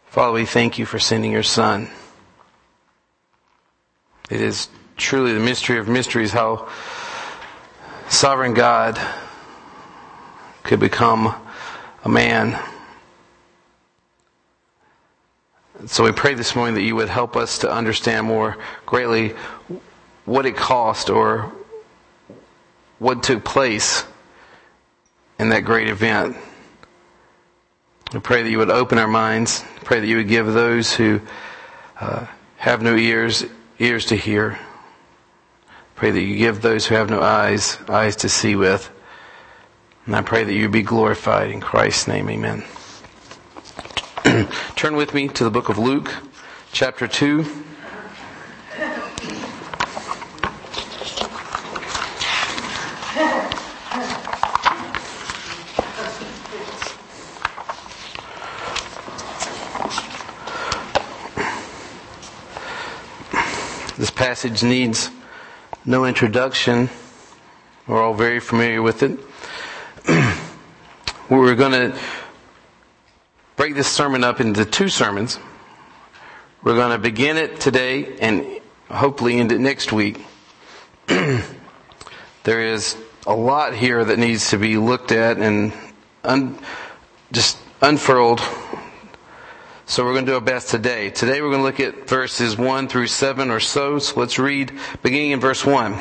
Father, we thank you for sending your Son. It is truly the mystery of mysteries how sovereign God could become a man. So we pray this morning that you would help us to understand more greatly what it cost or what took place in that great event. We pray that you would open our minds. Pray that you would give those who have no ears to hear. Pray that you give those who have no eyes to see with. And I pray that you be glorified in Christ's name. Amen. Turn with me to the book of Luke, chapter 2. This passage needs no introduction. We're all very familiar with it. We're going to break this sermon up into two sermons. We're going to begin it today and hopefully end it next week. There is a lot here that needs to be looked at and just unfurled. So we're going to do our best today. Today we're going to look at verses 1 through 7 or so. So let's read beginning in verse 1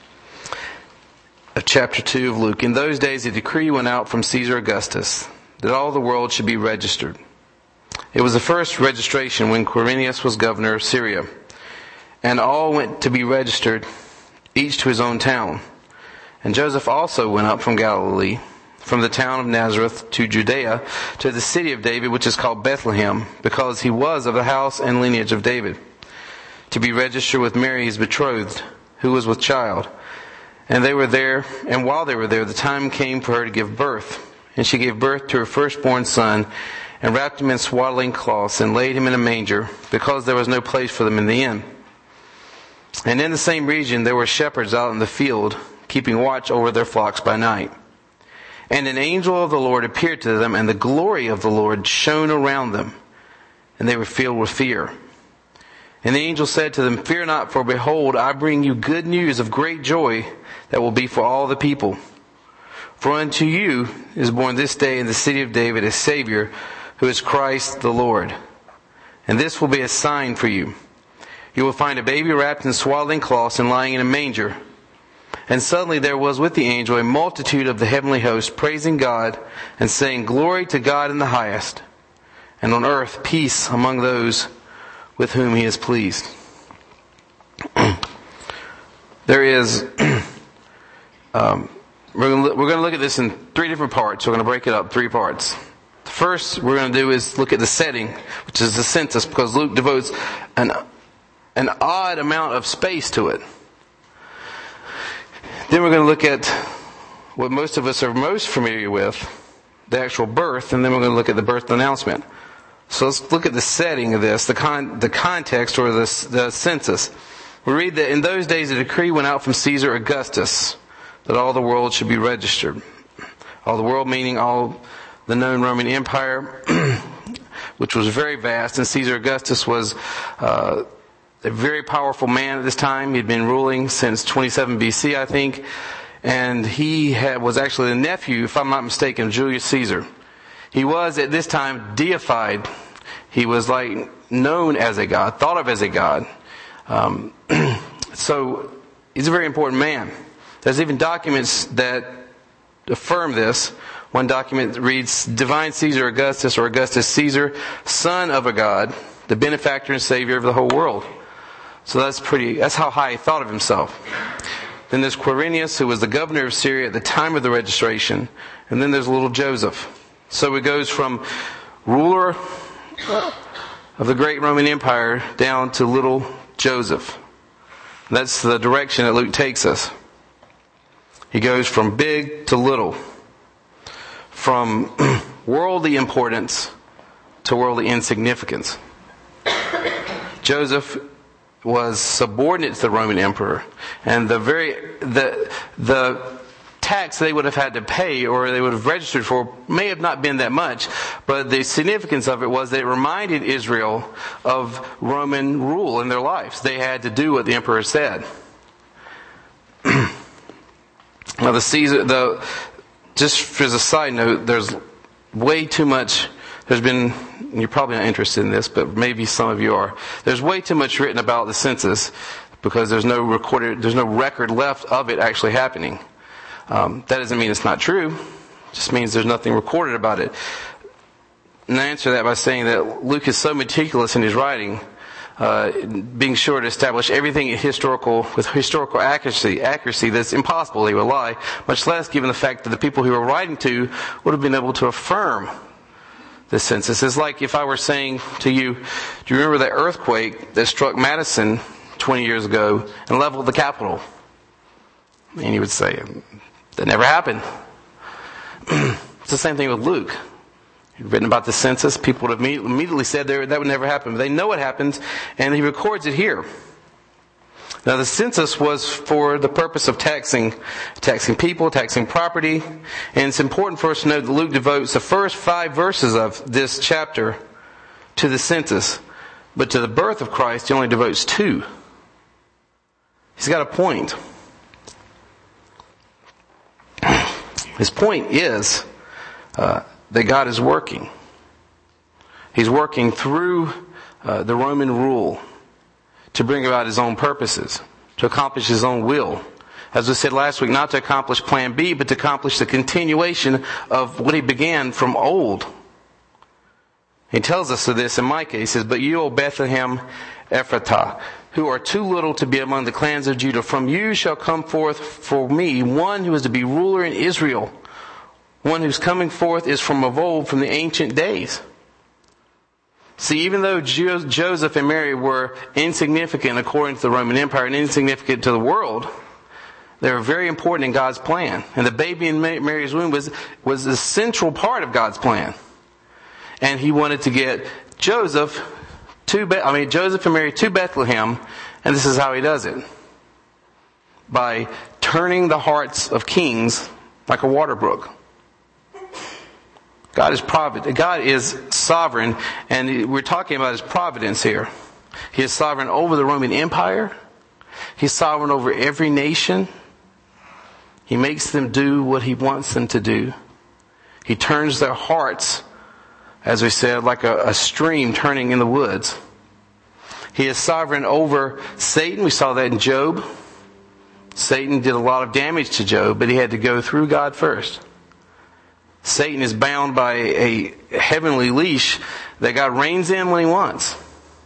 of chapter 2 of Luke. In those days a decree went out from Caesar Augustus that all the world should be registered. It was the first registration when Quirinius was governor of Syria. And all went to be registered, each to his own town. And Joseph also went up from Galilee, from the town of Nazareth to Judea, to the city of David, which is called Bethlehem, because he was of the house and lineage of David, to be registered with Mary his betrothed, who was with child. And while they were there, the time came for her to give birth. And she gave birth to her firstborn son, and wrapped him in swaddling cloths, and laid him in a manger, because there was no place for them in the inn. And in the same region there were shepherds out in the field, keeping watch over their flocks by night. And an angel of the Lord appeared to them, and the glory of the Lord shone around them, and they were filled with fear. And the angel said to them, "Fear not, for behold, I bring you good news of great joy that will be for all the people. For unto you is born this day in the city of David a Savior, who is Christ the Lord. And this will be a sign for you. You will find a baby wrapped in swaddling cloths and lying in a manger." And suddenly there was with the angel a multitude of the heavenly host, praising God and saying, "Glory to God in the highest, and on earth peace among those with whom he is pleased." There is, we're going to look at this in three different parts. We're going to break it up, 3 parts. The first we're going to do is look at the setting, which is the census, because Luke devotes an odd amount of space to it. Then we're going to look at what most of us are most familiar with, the actual birth, and then we're going to look at the birth announcement. So let's look at the setting of this, the context or the census. We read that in those days a decree went out from Caesar Augustus that all the world should be registered. All the world meaning all the known Roman Empire, which was very vast, and Caesar Augustus was a very powerful man at this time. He'd been ruling since 27 BC, I think. And he was actually the nephew, if I'm not mistaken, of Julius Caesar. He was at this time deified. He was known as a god, thought of as a god. So he's a very important man. There's even documents that affirm this. One document reads, "Divine Caesar Augustus, or Augustus Caesar, son of a god, the benefactor and savior of the whole world." So that's how high he thought of himself. Then there's Quirinius, who was the governor of Syria at the time of the registration. And then there's little Joseph. So it goes from ruler of the great Roman Empire down to little Joseph. That's the direction that Luke takes us. He goes from big to little. From worldly importance to worldly insignificance. Joseph was subordinate to the Roman emperor, and the tax they would have had to pay or they would have registered for may have not been that much, but the significance of it was that it reminded Israel of Roman rule in their lives. They had to do what the emperor said. Now just as a side note, there's way too much, you're probably not interested in this, but maybe some of you are. There's way too much written about the census because there's no record left of it actually happening. That doesn't mean it's not true. It just means there's nothing recorded about it. And I answer that by saying that Luke is so meticulous in his writing, being sure to establish everything with historical accuracy that's impossible he would lie, much less given the fact that the people he were writing to would have been able to affirm the census. It's like if I were saying to you, do you remember that earthquake that struck Madison 20 years ago and leveled the Capitol? And you would say, that never happened. It's the same thing with Luke. He'd written about the census. People would have immediately said that would never happen. But they know it happens, and he records it here. Now, the census was for the purpose of taxing people, taxing property. And it's important for us to note that Luke devotes the first 5 verses of this chapter to the census. But to the birth of Christ, he only devotes 2. He's got a point. His point is that God is working. He's working through the Roman rule to bring about his own purposes, to accomplish his own will. As we said last week, not to accomplish plan B, but to accomplish the continuation of what he began from old. He tells us of this in Micah. He says, "But you, O Bethlehem Ephratah, who are too little to be among the clans of Judah, from you shall come forth for me one who is to be ruler in Israel. One whose coming forth is from of old, from the ancient days." See, even though Joseph and Mary were insignificant according to the Roman Empire and insignificant to the world, they were very important in God's plan. And the baby in Mary's womb was a central part of God's plan. And he wanted to get Joseph and Mary to Bethlehem, and this is how he does it. By turning the hearts of kings like a water brook. God is provident. God is sovereign, and we're talking about his providence here. He is sovereign over the Roman Empire. He's sovereign over every nation. He makes them do what he wants them to do. He turns their hearts, as we said, like a stream turning in the woods. He is sovereign over Satan. We saw that in Job. Satan did a lot of damage to Job, but he had to go through God first. Satan is bound by a heavenly leash that God reins in when he wants.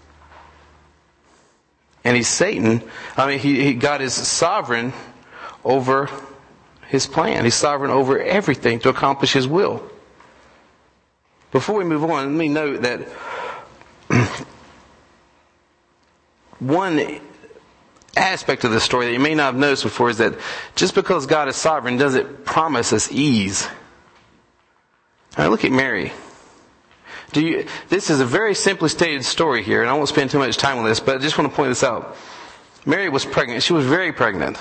And God is sovereign over his plan. He's sovereign over everything to accomplish his will. Before we move on, let me note that one aspect of the story that you may not have noticed before is that just because God is sovereign doesn't promise us ease. All right, look at Mary. This is a very simply stated story here, and I won't spend too much time on this, but I just want to point this out. Mary was pregnant. She was very pregnant.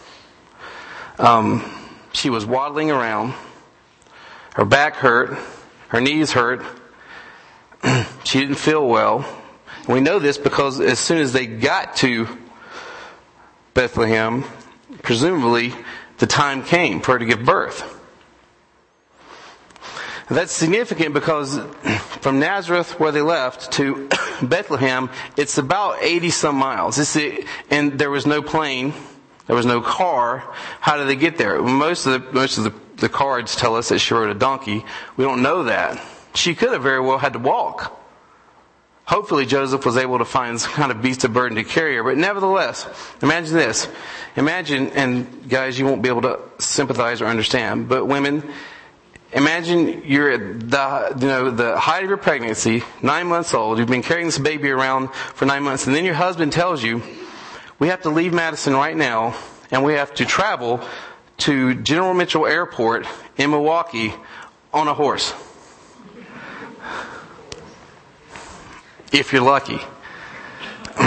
She was waddling around. Her back hurt. Her knees hurt. She didn't feel well. We know this because as soon as they got to Bethlehem, presumably the time came for her to give birth. That's significant because from Nazareth, where they left, to Bethlehem, it's about 80 some miles. And there was no plane, there was no car. How did they get there? Most of the cards tell us that she rode a donkey. We don't know that. She could have very well had to walk. Hopefully Joseph was able to find some kind of beast of burden to carry her. But nevertheless, imagine this. Imagine, and guys, you won't be able to sympathize or understand, but women, imagine you're at the height of your pregnancy, 9 months old. You've been carrying this baby around for 9 months, and then your husband tells you, we have to leave Madison right now, and we have to travel to General Mitchell Airport in Milwaukee on a horse. If you're lucky.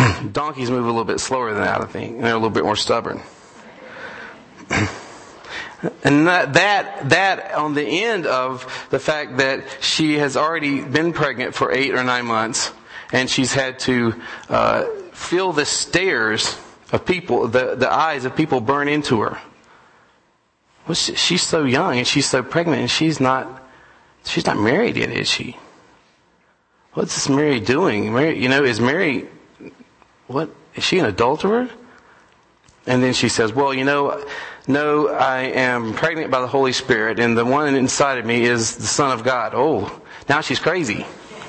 Donkeys move a little bit slower than that, I think. And they're a little bit more stubborn. And that on the end of the fact that she has already been pregnant for 8 or 9 months, and she's had to feel the stares of people, the eyes of people burn into her. Well, she's so young and she's so pregnant, and she's not married yet, is she? What's this Mary doing? Mary, is Mary, what? Is she an adulterer? And then she says, well, no, I am pregnant by the Holy Spirit, and the one inside of me is the Son of God. Oh, now she's crazy.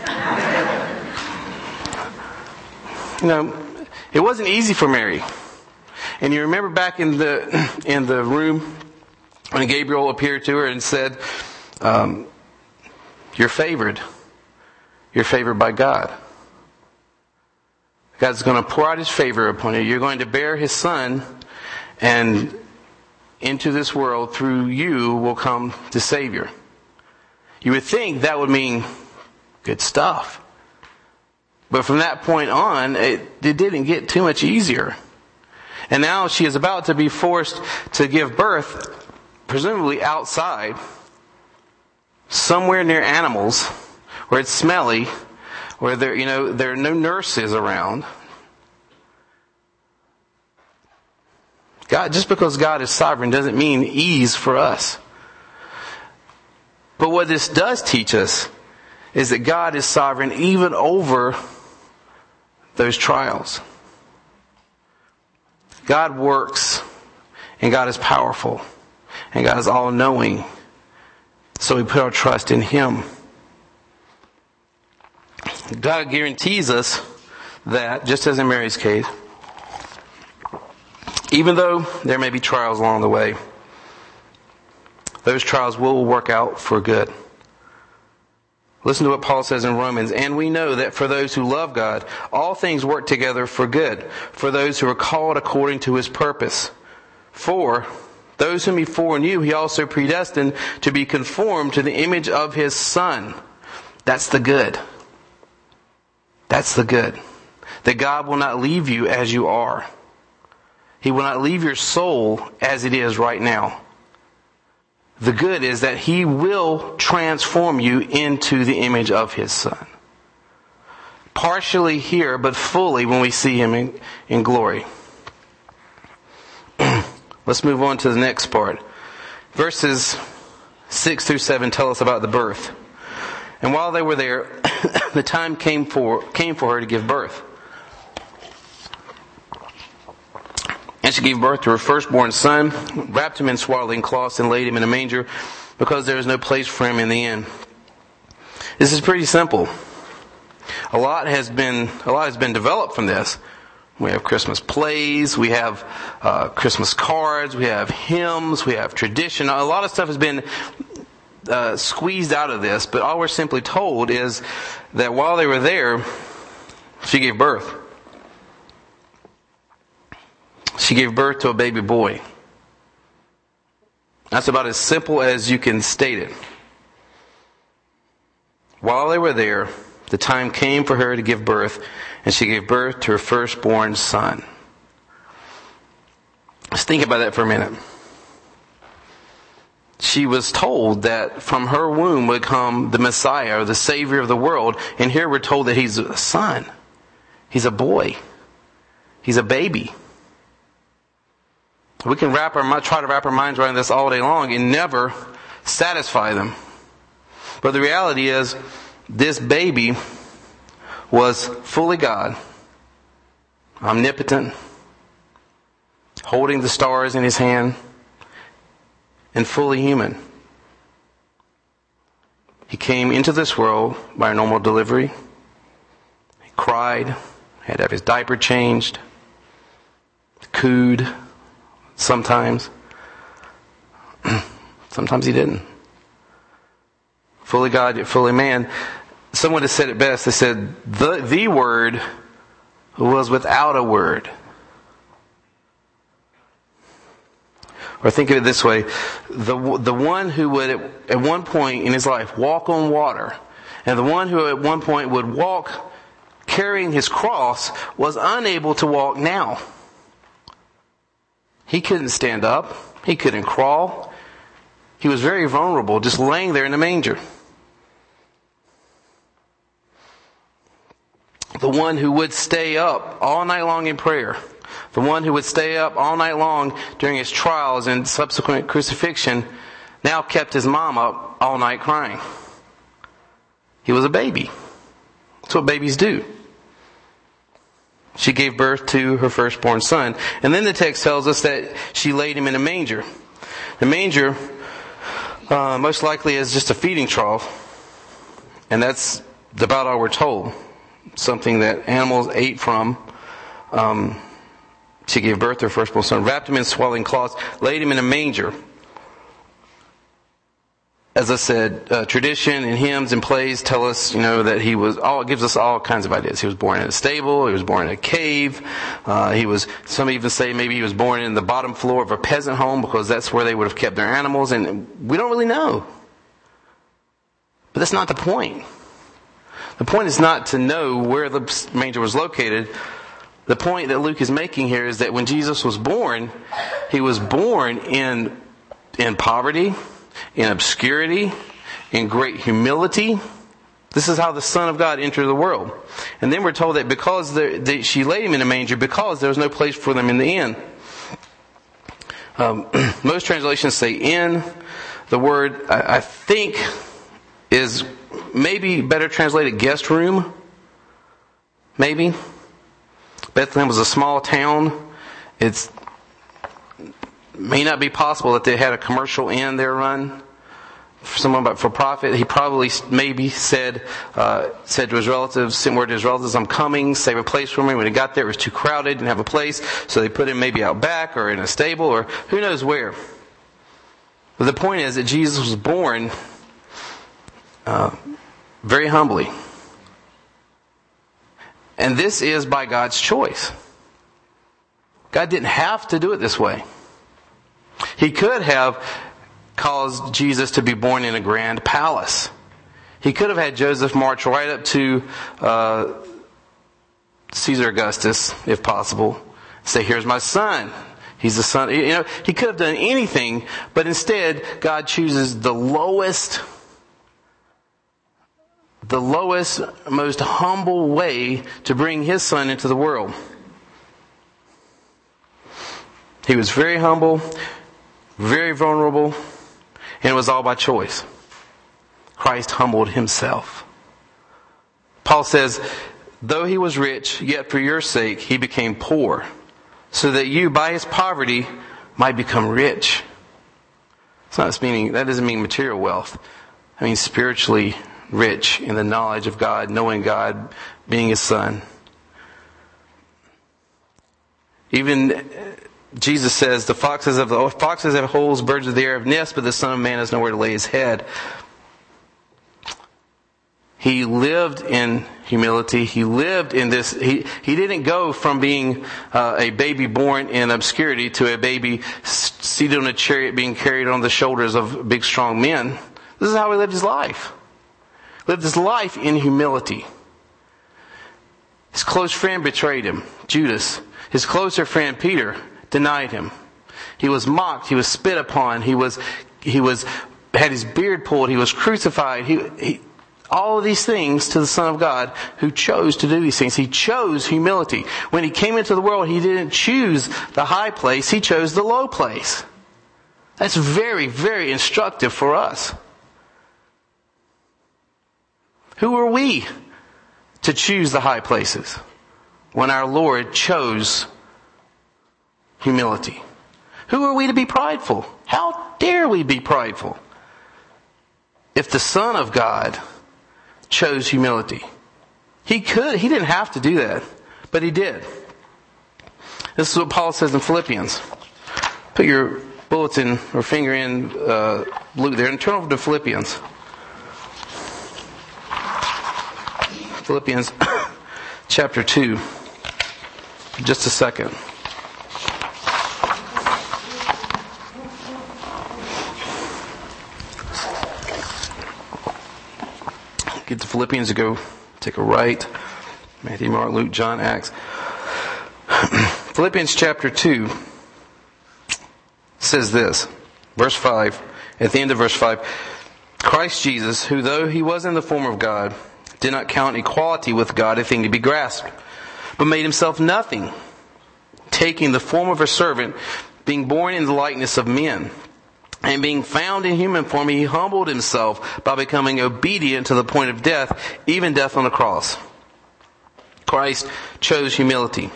It wasn't easy for Mary. And you remember back in the room when Gabriel appeared to her and said, you're favored. You're favored by God. God's going to pour out His favor upon you. You're going to bear His Son, and into this world through you will come the Savior. You would think that would mean good stuff. But from that point on, it didn't get too much easier. And now she is about to be forced to give birth, presumably outside, somewhere near animals, where it's smelly, where there are no nurses around. God, just because God is sovereign doesn't mean ease for us. But what this does teach us is that God is sovereign even over those trials. God works, and God is powerful, and God is all-knowing. So we put our trust in Him. God guarantees us that, just as in Mary's case, even though there may be trials along the way, those trials will work out for good. Listen to what Paul says in Romans. And we know that for those who love God, all things work together for good, for those who are called according to His purpose. For those whom He foreknew, He also predestined to be conformed to the image of His Son. That's the good. That's the good. That God will not leave you as you are. He will not leave your soul as it is right now. The good is that He will transform you into the image of His Son. Partially here, but fully when we see Him in glory. Let's move on to the next part. Verses 6 through 7 tell us about the birth. And while they were there, the time came for her to give birth. And she gave birth to her firstborn son, wrapped him in swaddling cloths, and laid him in a manger, because there was no place for him in the inn. This is pretty simple. A lot has been developed from this. We have Christmas plays, we have Christmas cards, we have hymns, we have tradition. A lot of stuff has been squeezed out of this, but all we're simply told is that while they were there, she gave birth. She gave birth to a baby boy. That's about as simple as you can state it. While they were there, the time came for her to give birth, and she gave birth to her firstborn son. Let's think about that for a minute. She was told that from her womb would come the Messiah, or the Savior of the world, and here we're told that He's a son. He's a boy. He's a baby. We can try to wrap our minds around this all day long and never satisfy them. But the reality is, this baby was fully God, omnipotent, holding the stars in His hand, and fully human. He came into this world by a normal delivery. He cried, had to have his diaper changed, cooed. Sometimes He didn't. Fully God, yet fully man. Someone has said it best. They said, the Word was without a word. Or think of it this way. The one who would at one point in his life walk on water, and the one who at one point would walk carrying his cross, was unable to walk now. He couldn't stand up. He couldn't crawl. He was very vulnerable, just laying there in the manger. The one who would stay up all night long in prayer, the one who would stay up all night long during his trials and subsequent crucifixion, now kept his mom up all night crying. He was a baby. That's what babies do. She gave birth to her firstborn son. And then the text tells us that she laid him in a manger. The manger most likely is just a feeding trough. And that's about all we're told. Something that animals ate from. She gave birth to her firstborn son, wrapped him in swaddling cloths, laid him in a manger. As I said, tradition and hymns and plays tell us, that he was it gives us all kinds of ideas. He was born in a stable. He was born in a cave. Some even say maybe he was born in the bottom floor of a peasant home because that's where they would have kept their animals. And we don't really know. But that's not the point. The point is not to know where the manger was located. The point that Luke is making here is that when Jesus was born, he was born in poverty, in obscurity, in great humility. This is how the Son of God entered the world. And then we're told that because she laid him in a manger, because there was no place for them in the inn. Most translations say inn. The word, I think, is maybe better translated guest room. Maybe. Bethlehem was a small town. It may not be possible that they had a commercial inn there run for someone, but for profit. He probably maybe said to his relatives, sent word to his relatives, I'm coming, save a place for me. When he got there, it was too crowded, didn't have a place, so they put him maybe out back or in a stable or who knows where. But the point is that Jesus was born very humbly. And this is by God's choice. God didn't have to do it this way. He could have caused Jesus to be born in a grand palace. He could have had Joseph march right up to Caesar Augustus, if possible. Say, here's my son. He's the son. He could have done anything, but instead, God chooses the lowest, most humble way to bring his son into the world. He was very humble, very vulnerable, and it was all by choice. Christ humbled himself. Paul says, though he was rich, yet for your sake he became poor, so that you by his poverty might become rich. That doesn't mean material wealth. I mean spiritually rich in the knowledge of God, knowing God, being his son. Even Jesus says, the foxes have holes, birds of the air have nests, but the Son of Man has nowhere to lay his head. He lived in humility. He lived in this. He didn't go from being a baby born in obscurity to a baby seated on a chariot being carried on the shoulders of big strong men. This is how he lived his life. Lived his life in humility. His close friend betrayed him, Judas. His closer friend, Peter, denied him. He was mocked. He was spit upon. He had his beard pulled. He was crucified. All of these things to the Son of God who chose to do these things. He chose humility. When he came into the world, he didn't choose the high place. He chose the low place. That's very, very instructive for us. Who are we to choose the high places when our Lord chose humility? Who are we to be prideful? How dare we be prideful? If the Son of God chose humility. He didn't have to do that, but he did. This is what Paul says in Philippians. Put your bulletin or finger in Luke there and turn over to Philippians. Philippians chapter 2. Just a second. Get to Philippians to go take a right. Matthew, Mark, Luke, John, Acts. Philippians chapter 2 says this, verse 5, At the end of verse 5, Christ Jesus, who though he was in the form of God, did not count equality with God a thing to be grasped, but made himself nothing, taking the form of a servant, being born in the likeness of men. And being found in human form, he humbled himself by becoming obedient to the point of death, even death on the cross. Christ chose humility.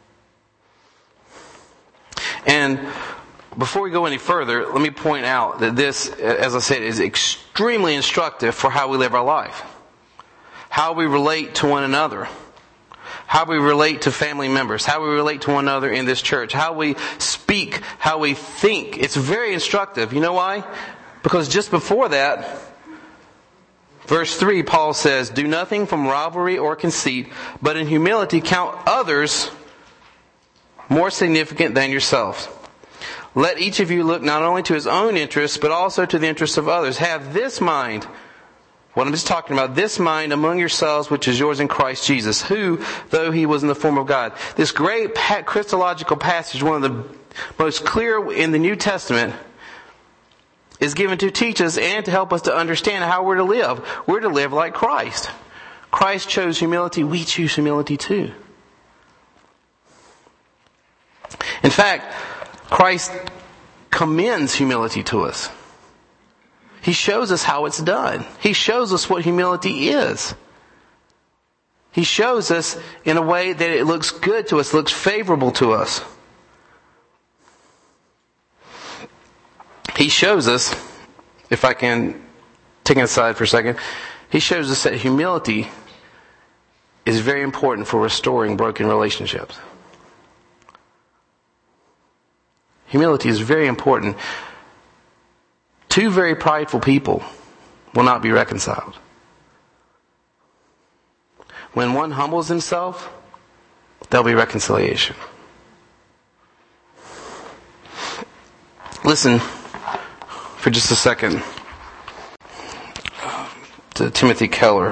And before we go any further, let me point out that this, as I said, is extremely instructive for how we live our life. How we relate to one another. How we relate to family members. How we relate to one another in this church. How we speak. How we think. It's very instructive. You know why? Because just before that, verse 3, Paul says, "Do nothing from rivalry or conceit, but in humility count others more significant than yourselves. Let each of you look not only to his own interests, but also to the interests of others. Have this mind," what I'm just talking about, "this mind among yourselves, which is yours in Christ Jesus, who, though he was in the form of God." This great Christological passage, one of the most clear in the New Testament, is given to teach us and to help us to understand how we're to live. We're to live like Christ. Christ chose humility. We choose humility too. In fact, Christ commends humility to us. He shows us how it's done. He shows us what humility is. He shows us in a way that it looks good to us, looks favorable to us. He shows us, if I can take it aside for a second, he shows us that humility is very important for restoring broken relationships. Humility is very important. Two very prideful people will not be reconciled. When one humbles himself, there'll be reconciliation. Listen for just a second to Timothy Keller.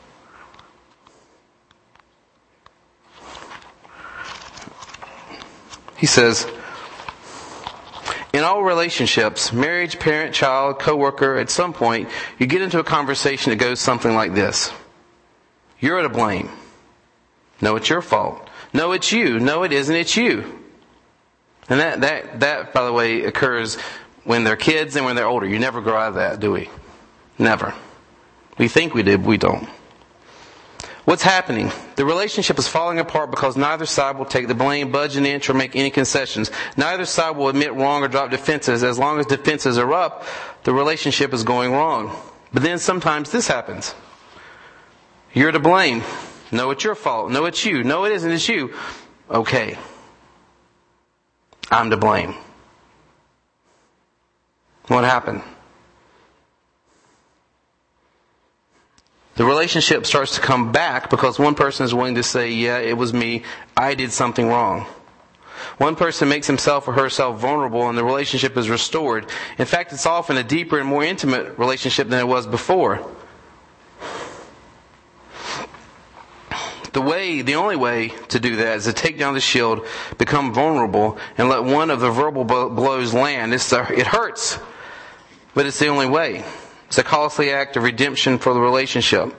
He says, "In all relationships, marriage, parent, child, co-worker, at some point, you get into a conversation that goes something like this. You're to blame. No, it's your fault. No, it's you. No, it isn't. It's you." And that, by the way, occurs when they're kids and when they're older. You never grow out of that, do we? Never. We think we did, but we don't. What's happening? The relationship is falling apart because neither side will take the blame, budge an inch, or make any concessions. Neither side will admit wrong or drop defenses. As long as defenses are up, the relationship is going wrong. But then sometimes this happens. You're to blame. No, it's your fault. No, it's you. No, it isn't. It's you. Okay. I'm to blame. What happened? The relationship starts to come back because one person is willing to say, "Yeah, it was me. I did something wrong." One person makes himself or herself vulnerable and the relationship is restored. In fact, it's often a deeper and more intimate relationship than it was before. The only way to do that is to take down the shield, become vulnerable, and let one of the verbal blows land. It hurts, but it's the only way. It's a costly act of redemption for the relationship.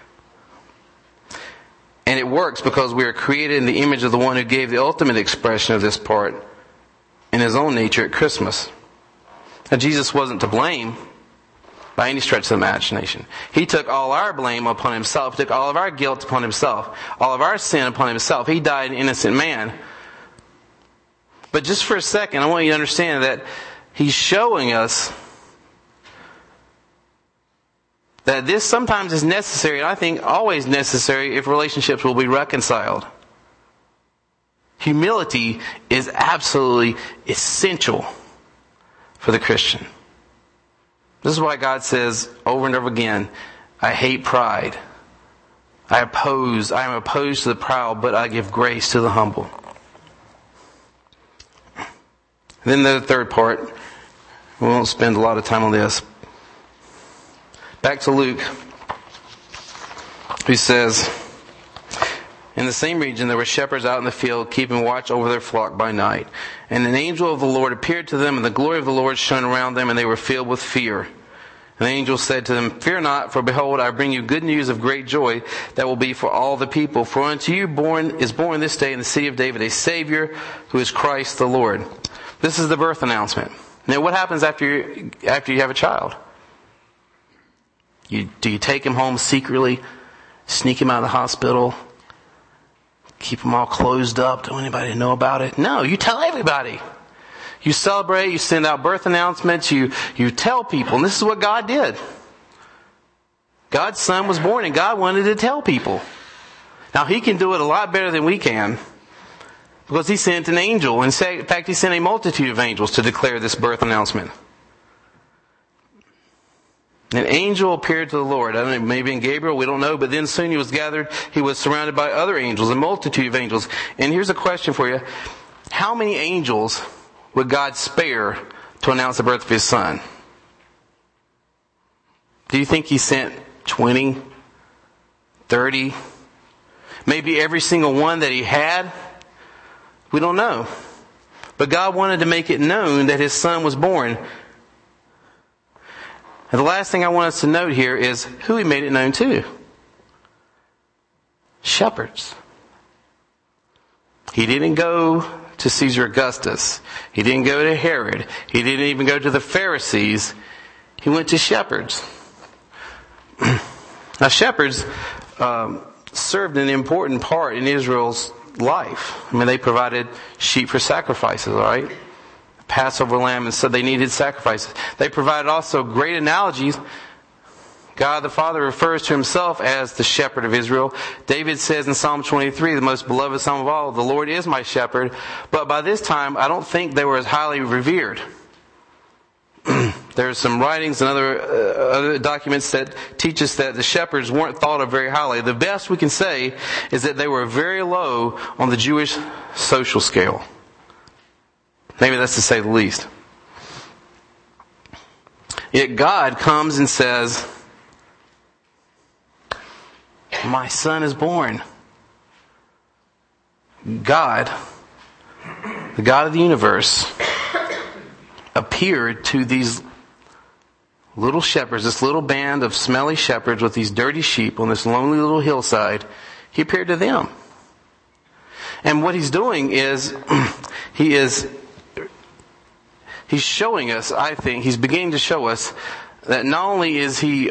And it works because we are created in the image of the one who gave the ultimate expression of this part in his own nature at Christmas. Now, Jesus wasn't to blame by any stretch of the imagination. He took all our blame upon himself, took all of our guilt upon himself, all of our sin upon himself. He died an innocent man. But just for a second, I want you to understand that he's showing us that this sometimes is necessary, and I think always necessary, if relationships will be reconciled. Humility is absolutely essential for the Christian. This is why God says over and over again, "I hate pride. I am opposed to the proud, but I give grace to the humble." Then the third part, we won't spend a lot of time on this. Back to Luke, who says In the same region there were shepherds out in the field, keeping watch over their flock by night. And an angel of the Lord appeared to them, and the glory of the Lord shone around them, and they were filled with fear. And the angel said to them, "Fear not, for behold, I bring you good news of great joy that will be for all the people. For unto you is born this day in the city of David a Savior, who is Christ the Lord." This is the birth announcement. Now, what happens after you have a child? Do you take him home secretly, sneak him out of the hospital, keep them all closed up? Don't anybody know about it? No, you tell everybody. You celebrate, you send out birth announcements, you tell people. And this is what God did. God's Son was born, and God wanted to tell people. Now, He can do it a lot better than we can, because He sent an angel. In fact, He sent a multitude of angels to declare this birth announcement. An angel appeared to the Lord. I don't know, maybe in Gabriel, we don't know. But then soon he was gathered. He was surrounded by other angels, a multitude of angels. And here's a question for you. How many angels would God spare to announce the birth of His Son? Do you think He sent 20, 30, maybe every single one that He had? We don't know. But God wanted to make it known that His Son was born. And the last thing I want us to note here is who He made it known to. Shepherds. He didn't go to Caesar Augustus. He didn't go to Herod. He didn't even go to the Pharisees. He went to shepherds. Now, shepherds served an important part in Israel's life. I mean, they provided sheep for sacrifices, all right? Passover lamb, and so they needed sacrifices. They provided also great analogies. God the Father refers to Himself as the shepherd of Israel. David says in Psalm 23, the most beloved psalm of all, "The Lord is my shepherd." But by this time, I don't think they were as highly revered. There's some writings and other documents that teach us that the shepherds weren't thought of very highly. The best we can say is that they were very low on the Jewish social scale. Maybe that's to say the least. Yet God comes and says, "My Son is born." God, the God of the universe, appeared to these little shepherds, this little band of smelly shepherds with these dirty sheep on this lonely little hillside. He appeared to them. And what He's doing is, He's showing us, I think, He's beginning to show us that not only is He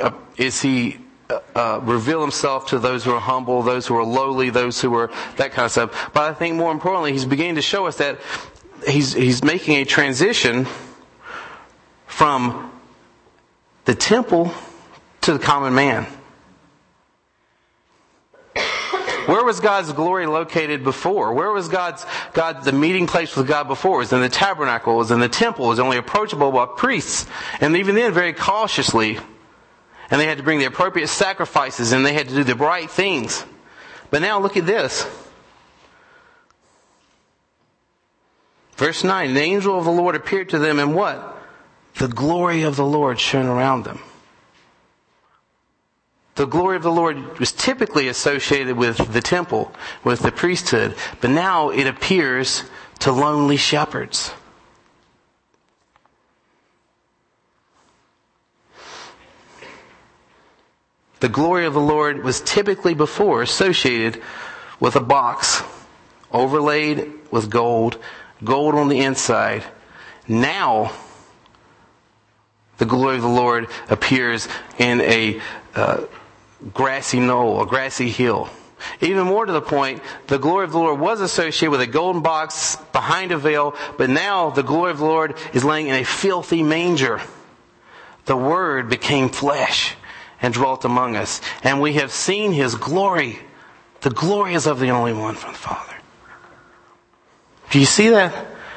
reveal Himself to those who are humble, those who are lowly, those who are that kind of stuff, but I think more importantly, He's beginning to show us that He's making a transition from the temple to the common man. Where was God's glory located before? Where was the meeting place with God before? It was in the tabernacle, it was in the temple, it was only approachable by priests. And even then, very cautiously. And they had to bring the appropriate sacrifices, and they had to do the right things. But now look at this. Verse 9, "The angel of the Lord appeared to them, and what? The glory of the Lord shone around them." The glory of the Lord was typically associated with the temple, with the priesthood, but now it appears to lonely shepherds. The glory of the Lord was typically before associated with a box overlaid with gold on the inside. Now, the glory of the Lord appears in a grassy knoll, a grassy hill. Even more to the point, the glory of the Lord was associated with a golden box behind a veil, but now the glory of the Lord is laying in a filthy manger. The Word became flesh and dwelt among us, and we have seen His glory. The glory is of the only one from the Father. Do you see that?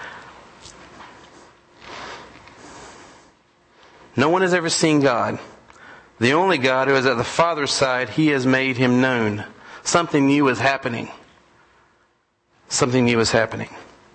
No one has ever seen God. The only God who is at the Father's side, He has made Him known. Something new is happening. Something new is happening.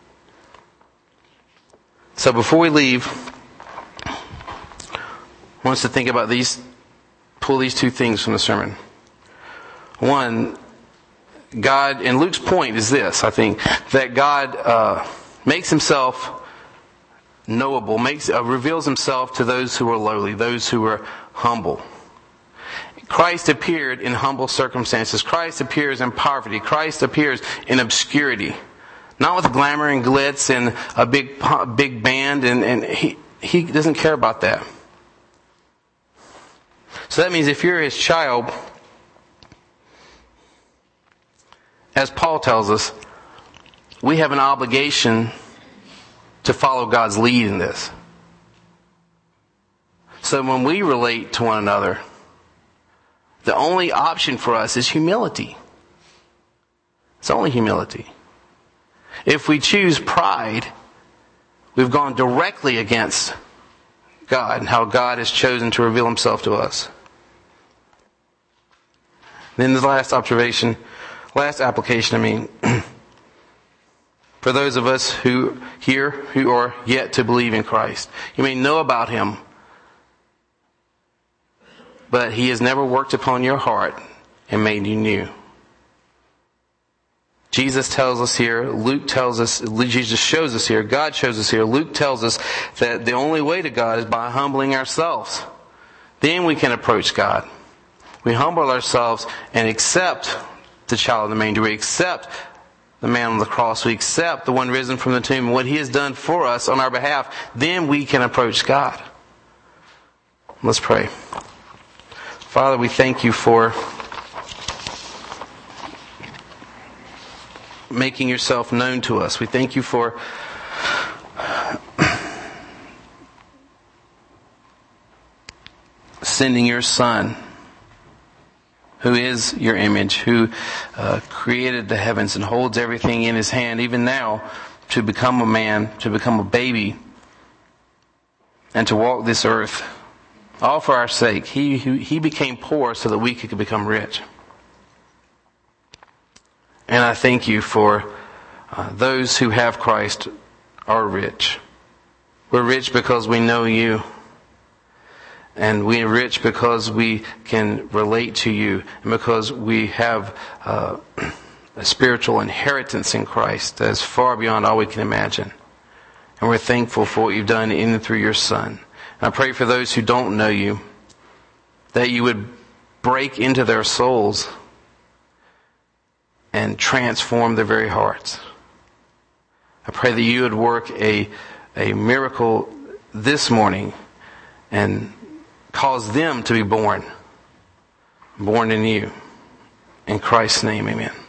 So before we leave, I want us to think about pull these two things from the sermon. One, God, and Luke's point is this, I think, that God makes himself knowable, reveals himself to those who are lowly, those who are humble. Christ appeared in humble circumstances. Christ appears in poverty. Christ appears in obscurity. Not with glamour and glitz and a big band, and he doesn't care about that. So that means if you're his child, as Paul tells us, we have an obligation to follow God's lead in this. So when we relate to one another, the only option for us is humility. It's only humility. If we choose pride, we've gone directly against God and how God has chosen to reveal himself to us. Then the last application, for those of us who are yet to believe in Christ. You may know about him, but he has never worked upon your heart and made you new. Jesus tells us here, Luke tells us, Jesus shows us here, God shows us here, Luke tells us that the only way to God is by humbling ourselves. Then we can approach God. We humble ourselves and accept the child in the manger. We accept the man on the cross. We accept the one risen from the tomb and what he has done for us on our behalf. Then we can approach God. Let's pray. Father, we thank you for making yourself known to us. We thank you for sending your Son, who is your image, who created the heavens and holds everything in his hand, even now, to become a man, to become a baby, and to walk this earth, all for our sake. He became poor so that we could become rich. And I thank you for those who have Christ are rich. We're rich because we know you. And we're rich because we can relate to you. And because we have a spiritual inheritance in Christ that is far beyond all we can imagine. And we're thankful for what you've done in and through your Son. And I pray for those who don't know you, that you would break into their souls and transform their very hearts. I pray that you would work a miracle this morning and cause them to be born in you. In Christ's name, amen.